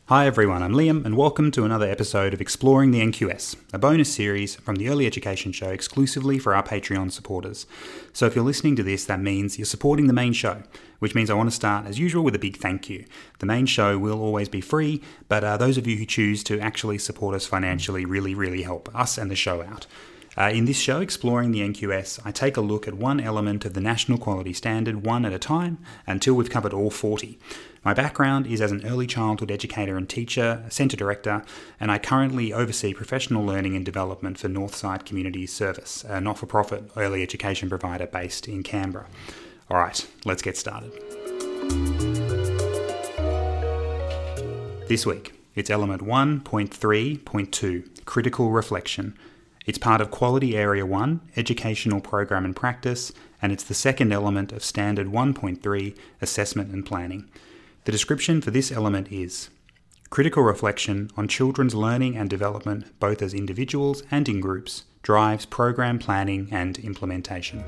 Hi everyone, I'm Liam and welcome to another episode of Exploring the NQS, a bonus series from the Early Education Show exclusively for our Patreon supporters. So if you're listening to this, that means you're supporting the main show, which means I want to start as usual with a big thank you. The main show will always be free, but those of you who choose to actually support us financially really help us and the show out. In this show, Exploring the NQS, I take a look at one element of the National Quality Standard, one at a time, until we've covered all 40. My background is as an early childhood educator and teacher, a centre director, and I currently oversee professional learning and development for Northside Community Service, a not-for-profit early education provider based in Canberra. All right, let's get started. This week, it's element 1.3.2, critical reflection. It's part of Quality Area 1, Educational Program and Practice, and it's the second element of Standard 1.3, Assessment and Planning. The description for this element is critical reflection on children's learning and development, both as individuals and in groups, drives program planning and implementation.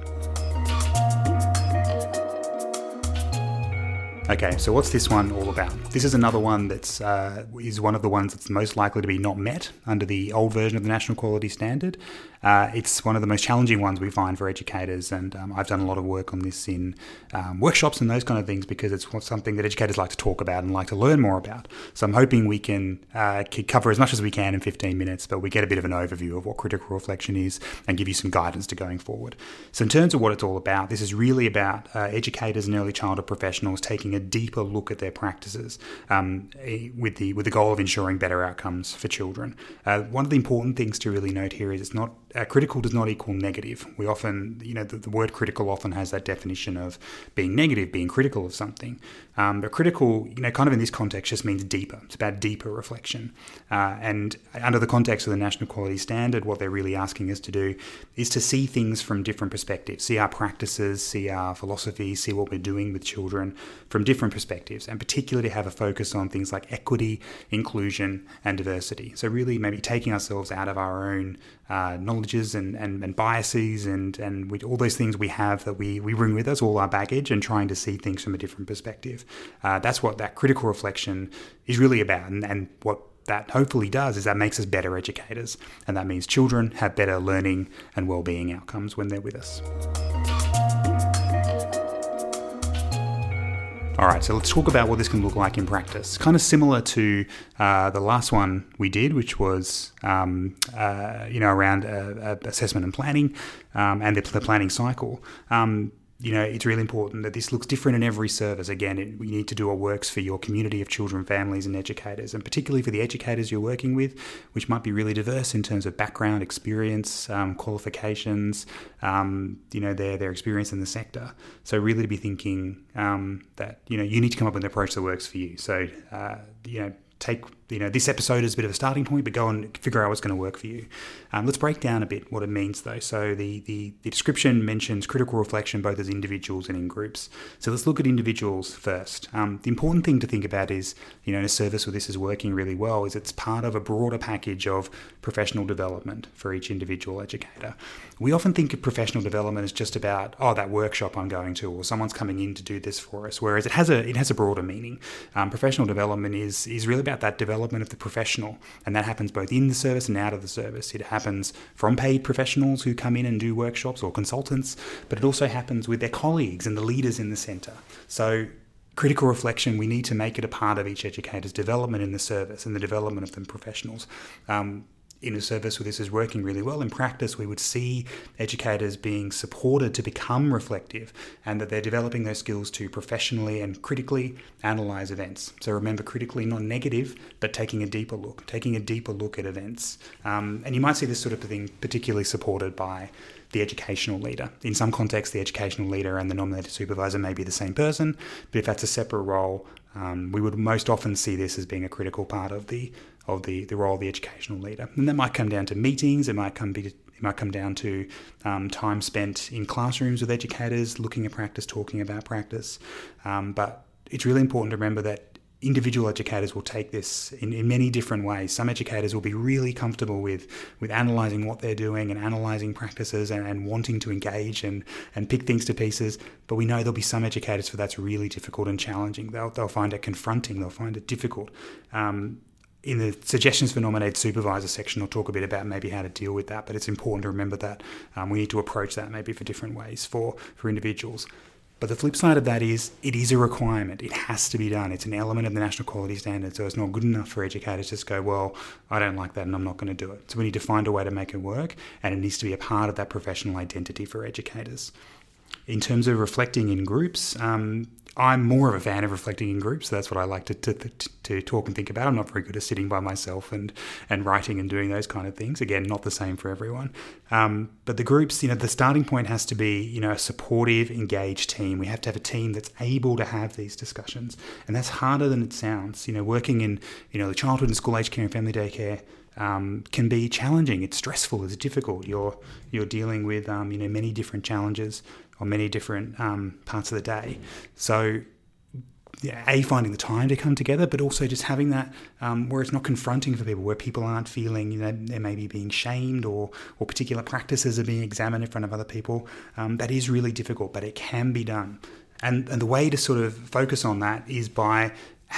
Okay, so what's this one all about? This is another one that's is one of the ones that's most likely to be not met under the old version of the National Quality Standard. It's one of the most challenging ones we find for educators, and I've done a lot of work on this in workshops and those kind of things because it's something that educators like to talk about and like to learn more about. So I'm hoping we can cover as much as we can in 15 minutes, but we get a bit of an overview of what critical reflection is and give you some guidance to going forward. So in terms of what it's all about, this is really about educators and early childhood professionals taking a deeper look at their practices with the goal of ensuring better outcomes for children. One of the important things to really note here is it's not critical does not equal negative. We often, the word critical often has that definition of being negative, being critical of something. But critical, kind of in this context just means deeper. It's about deeper reflection. And under the context of the National Quality Standard, what they're really asking us to do is to see things from different perspectives, see our practices, see our philosophies, see what we're doing with children from different perspectives, and particularly to have a focus on things like equity, inclusion, and diversity. So really maybe taking ourselves out of our own knowledges and biases and with all those things we have that we bring with us, all our baggage, and trying to see things from a different perspective. That's what that critical reflection is really about, and what that hopefully does is that makes us better educators, and that means children have better learning and well-being outcomes when they're with us. All right, so let's talk about what this can look like in practice. Kind of similar to the last one we did, which was around assessment and planning and the planning cycle. It's really important that this looks different in every service. Again, we need to do what works for your community of children, families and educators, and particularly for the educators you're working with, which might be really diverse in terms of background, experience, qualifications, their experience in the sector. So really to be thinking that, you need to come up with an approach that works for you. So, take this episode as a bit of a starting point, but go and figure out what's going to work for you. Let's break down a bit what it means though. So the description mentions critical reflection both as individuals and in groups. So let's look at individuals first. The important thing to think about is, in a service where this is working really well, is it's part of a broader package of professional development for each individual educator. We often think of professional development as just about, that workshop I'm going to, or someone's coming in to do this for us, whereas it has a broader meaning. Professional development is really about that development of the professional, and that happens both in the service and out of the service. It happens from paid professionals who come in and do workshops or consultants, but it also happens with their colleagues and the leaders in the centre. So critical reflection, we need to make it a part of each educator's development in the service and the development of the professionals. In a service where this is working really well, in practice, we would see educators being supported to become reflective and that they're developing those skills to professionally and critically analyse events. So remember, critically, not negative, but taking a deeper look at events. And you might see this sort of thing particularly supported by the educational leader. In some contexts, the educational leader and the nominated supervisor may be the same person, but if that's a separate role, we would most often see this as being a critical part of the role of the educational leader. And that might come down to meetings, it might come down to time spent in classrooms with educators, looking at practice, talking about practice. But it's really important to remember that individual educators will take this in many different ways. Some educators will be really comfortable with analysing what they're doing and analysing practices and wanting to engage and pick things to pieces. But we know there'll be some educators for that's really difficult and challenging. They'll find it confronting. They'll find it difficult. In the suggestions for nominated supervisor section, I'll talk a bit about maybe how to deal with that. But it's important to remember that we need to approach that maybe for different ways for individuals. But the flip side of that is it is a requirement. It has to be done. It's an element of the National Quality Standard. So it's not good enough for educators to just go, well, I don't like that and I'm not going to do it. So we need to find a way to make it work, and it needs to be a part of that professional identity for educators. In terms of reflecting in groups, I'm more of a fan of reflecting in groups. So that's what I like to talk and think about. I'm not very good at sitting by myself and writing and doing those kind of things. Again, not the same for everyone. But the groups, the starting point has to be, a supportive, engaged team. We have to have a team that's able to have these discussions. And that's harder than it sounds. Working in, the childhood and school aged care and family daycare can be challenging. It's stressful. It's difficult. You're dealing with, many different challenges on many different parts of the day. So, finding the time to come together, but also just having that where it's not confronting for people, where people aren't feeling, they're maybe being shamed or particular practices are being examined in front of other people. That is really difficult, but it can be done. And the way to sort of focus on that is by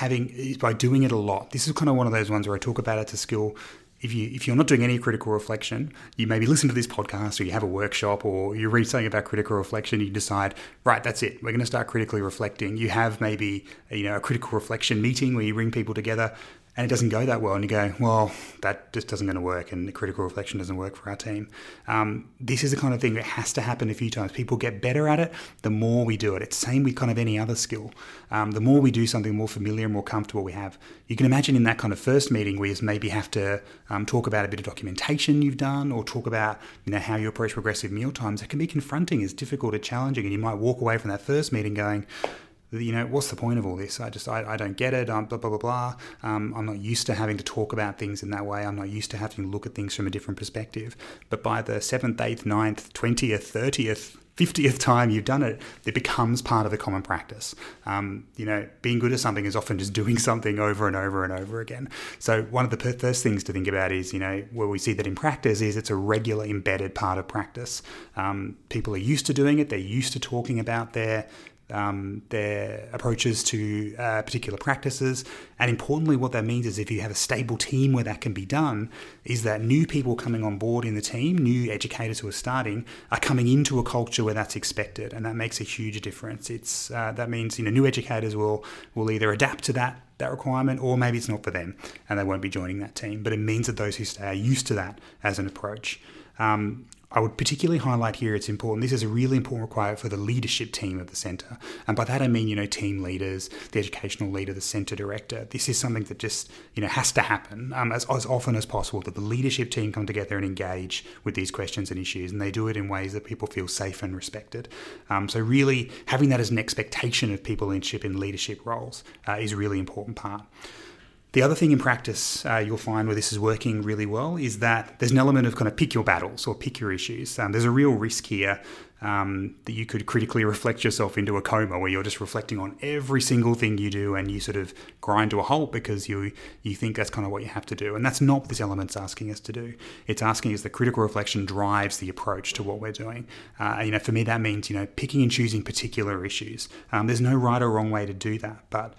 doing it a lot. This is kind of one of those ones where I talk about it's a skill. If you're not doing any critical reflection, you maybe listen to this podcast or you have a workshop or you read something about critical reflection, you decide, right, that's it. We're going to start critically reflecting. You have maybe a critical reflection meeting where you bring people together and it doesn't go that well. And you go, well, that just doesn't going to work, and the critical reflection doesn't work for our team. This is the kind of thing that has to happen a few times. People get better at it the more we do it. It's the same with kind of any other skill. The more we do something more familiar, more comfortable we have. You can imagine in that kind of first meeting where you maybe have to talk about a bit of documentation you've done, or talk about how you approach progressive meal times. It can be confronting, it's difficult, it's challenging, and you might walk away from that first meeting going, what's the point of all this? I don't get it. Blah, blah, blah, blah. I'm not used to having to talk about things in that way. I'm not used to having to look at things from a different perspective. But by the 7th, 8th, 9th, 20th, 30th, 50th time you've done it, it becomes part of the common practice. Being good at something is often just doing something over and over and over again. So one of the first things to think about is, where we see that in practice is it's a regular embedded part of practice. People are used to doing it. They're used to talking about their approaches to particular practices. And importantly, what that means is if you have a stable team where that can be done, is that new people coming on board in the team, new educators who are starting, are coming into a culture where that's expected. And that makes a huge difference. That means new educators will either adapt to that requirement, or maybe it's not for them and they won't be joining that team. But it means that those who stay are used to that as an approach. I would particularly highlight here, it's important, this is a really important requirement for the leadership team of the centre. And by that I mean, team leaders, the educational leader, the centre director. This is something that just, has to happen as often as possible, that the leadership team come together and engage with these questions and issues. And they do it in ways that people feel safe and respected. So really having that as an expectation of people in leadership roles is a really important part. The other thing in practice you'll find where this is working really well is that there's an element of kind of pick your battles or pick your issues. There's a real risk here that you could critically reflect yourself into a coma where you're just reflecting on every single thing you do and you sort of grind to a halt because you think that's kind of what you have to do. And that's not what this element's asking us to do. It's asking us that critical reflection drives the approach to what we're doing. For me, that means, picking and choosing particular issues. There's no right or wrong way to do that, but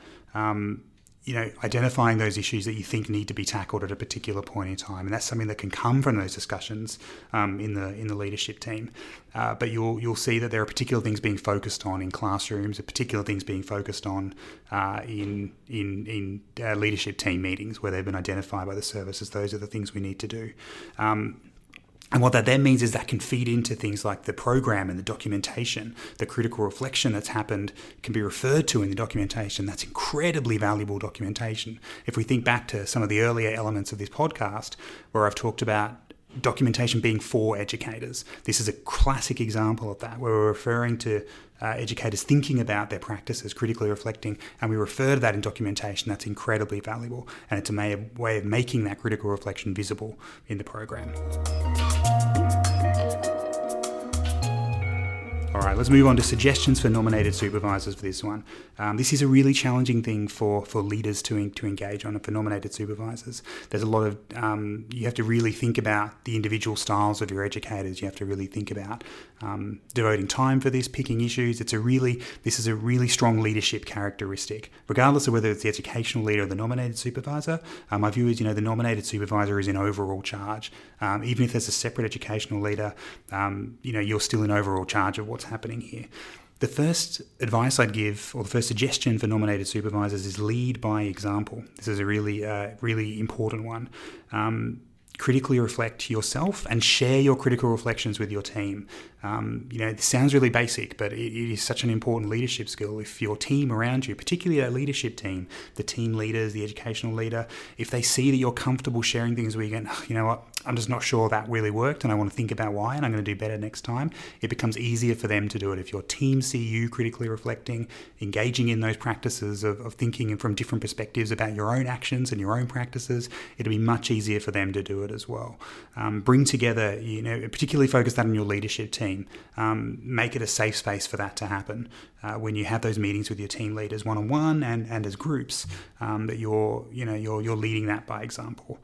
identifying those issues that you think need to be tackled at a particular point in time, and that's something that can come from those discussions in the leadership team. But you'll see that there are particular things being focused on in classrooms, particular things being focused on in leadership team meetings where they've been identified by the services. Those are the things we need to do. And what that then means is that can feed into things like the program and the documentation. The critical reflection that's happened can be referred to in the documentation. That's incredibly valuable documentation. If we think back to some of the earlier elements of this podcast where I've talked about documentation being for educators, this is a classic example of that, where we're referring to educators thinking about their practices, critically reflecting, and we refer to that in documentation. That's incredibly valuable, and it's a way of making that critical reflection visible in the program. All right, let's move on to suggestions for nominated supervisors for this one. This is a really challenging thing for leaders to engage on, and for nominated supervisors. There's a lot of, you have to really think about the individual styles of your educators. You have to really think about devoting time for this, picking issues. This is a really strong leadership characteristic, regardless of whether it's the educational leader or the nominated supervisor. My view is, the nominated supervisor is in overall charge. Even if there's a separate educational leader, you're still in overall charge of what's happening here. The first advice I'd give, or the first suggestion for nominated supervisors, is lead by example. This is a really important one. Critically reflect yourself and share your critical reflections with your team. It sounds really basic, but it is such an important leadership skill. If your team around you, particularly that leadership team, the team leaders, the educational leader, if they see that you're comfortable sharing things where you go, you know what, I'm just not sure that really worked and I want to think about why and I'm going to do better next time, it becomes easier for them to do it. If your team see you critically reflecting, engaging in those practices of thinking from different perspectives about your own actions and your own practices, it'll be much easier for them to do it as well. Bring together, particularly focus that on your leadership team. Make it a safe space for that to happen. When you have those meetings with your team leaders one-on-one and as groups, that you're leading that by example.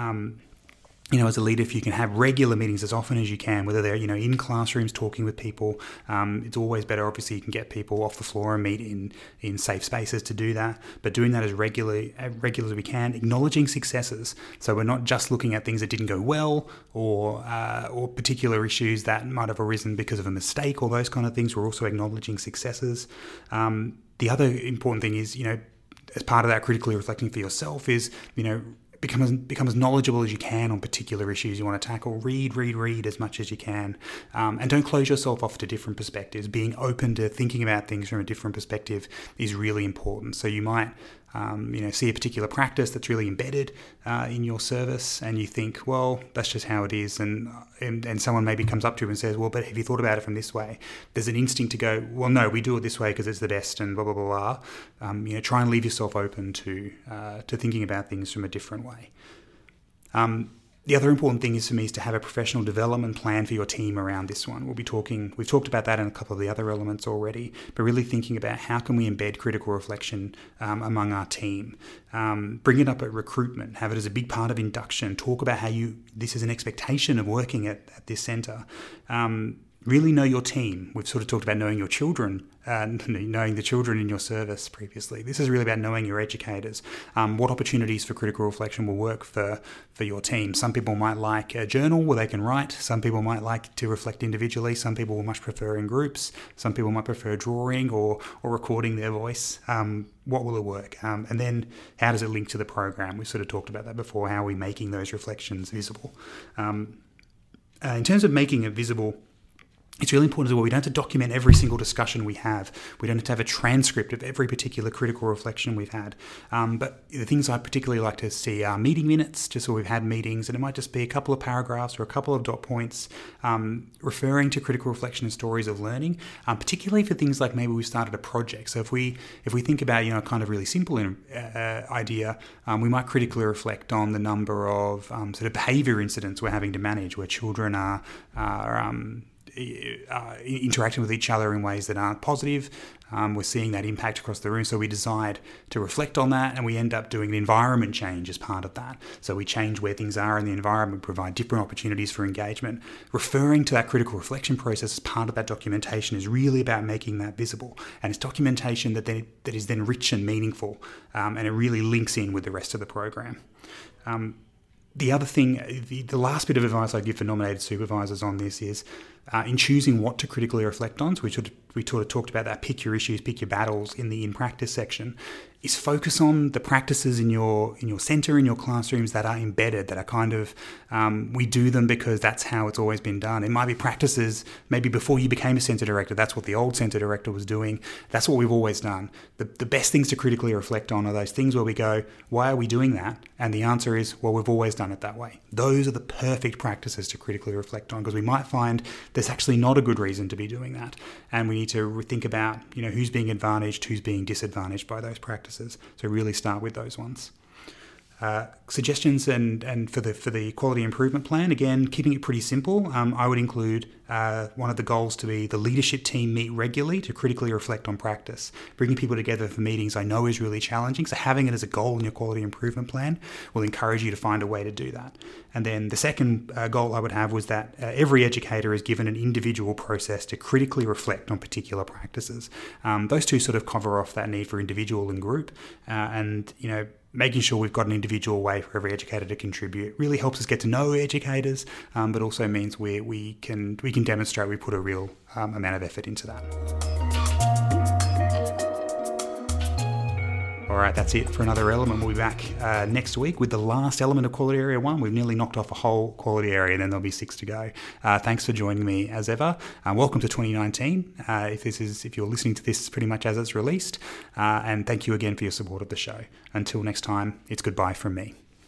As a leader, if you can have regular meetings as often as you can, whether they're, in classrooms talking with people, it's always better. Obviously, you can get people off the floor and meet in safe spaces to do that. But doing that as regular as we can, acknowledging successes. So we're not just looking at things that didn't go well or particular issues that might have arisen because of a mistake or those kind of things. We're also acknowledging successes. The other important thing is, as part of that critically reflecting for yourself is, become as knowledgeable as you can on particular issues you want to tackle. Read as much as you can. And don't close yourself off to different perspectives. Being open to thinking about things from a different perspective is really important. So you might see a particular practice that's really embedded in your service and you think, well, that's just how it is. And someone maybe comes up to you and says, well, but have you thought about it from this way? There's an instinct to go, well, no, we do it this way because it's the best and blah, blah, blah, blah. Try and leave yourself open to thinking about things from a different way. The other important thing is for me is to have a professional development plan for your team around this one. We've talked about that in a couple of the other elements already, but really thinking about how can we embed critical reflection among our team. Bring it up at recruitment, have it as a big part of induction, talk about how this is an expectation of working at this centre. Really know your team. We've sort of talked about knowing your children, knowing the children in your service previously. This is really about knowing your educators. What opportunities for critical reflection will work for your team. Some people might like a journal where they can write. Some people might like to reflect individually. Some people will much prefer in groups. Some people might prefer drawing or recording their voice. What will it work? And then how does it link to the program? We've sort of talked about that before. How are we making those reflections visible? In terms of making it visible, it's really important as well. We don't have to document every single discussion we have. We don't have to have a transcript of every particular critical reflection we've had. But the things I particularly like to see are meeting minutes, just so we've had meetings, and it might just be a couple of paragraphs or a couple of dot points referring to critical reflection and stories of learning, particularly for things like maybe we've started a project. So if we think about a kind of really simple idea, we might critically reflect on the number of sort of behaviour incidents we're having to manage, where children are interacting with each other in ways that aren't positive. We're seeing that impact across the room, so we decide to reflect on that, and we end up doing an environment change as part of that. So we change where things are in the environment, provide different opportunities for engagement. Referring to that critical reflection process as part of that documentation is really about making that visible, and it's documentation that is then rich and meaningful, and it really links in with the rest of the program. The other thing, the last bit of advice I give for nominated supervisors on this is in choosing what to critically reflect on. So we sort of talked about that, pick your issues, pick your battles in the in-practice section, is focus on the practices in your centre, in your classrooms that are embedded, that are kind of, we do them because that's how it's always been done. It might be practices, maybe before you became a centre director, that's what the old centre director was doing. That's what we've always done. The best things to critically reflect on are those things where we go, why are we doing that? And the answer is, well, we've always done it that way. Those are the perfect practices to critically reflect on, because we might find there's actually not a good reason to be doing that. And we need to think about, who's being advantaged, who's being disadvantaged by those practices. So really start with those ones. Suggestions and for the quality improvement plan, again, keeping it pretty simple. I would include one of the goals to be the leadership team meet regularly to critically reflect on practice. Bringing people together for meetings I know is really challenging, so having it as a goal in your quality improvement plan will encourage you to find a way to do that. And then the second goal I would have was that every educator is given an individual process to critically reflect on particular practices. Those two sort of cover off that need for individual and group, and making sure we've got an individual way for every educator to contribute really helps us get to know educators, but also means we can demonstrate we put a real amount of effort into that. All right, that's it for another element. We'll be back next week with the last element of Quality Area 1. We've nearly knocked off a whole quality area, and then there'll be 6 to go. Thanks for joining me as ever. Welcome to 2019, if you're listening to this pretty much as it's released. And thank you again for your support of the show. Until next time, it's goodbye from me.